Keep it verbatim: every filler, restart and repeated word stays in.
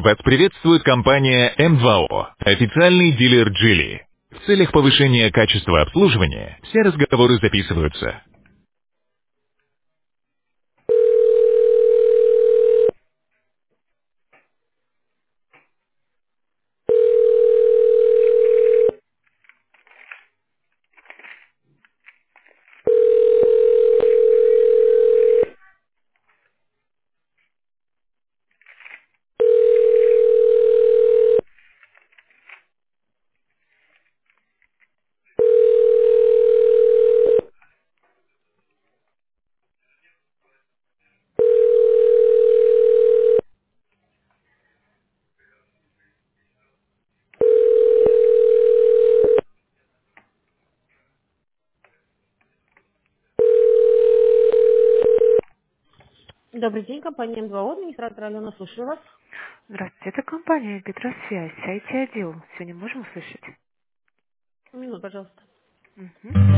Вас приветствует компания эм два о, официальный дилер Geely. В целях повышения качества обслуживания все разговоры записываются. Добрый день, компания эм два о, администратор Алена, слушаю вас. Здравствуйте, это компания Петросвязь, ай ти-отдел. Сегодня можем услышать? Минуту, пожалуйста. Мгм.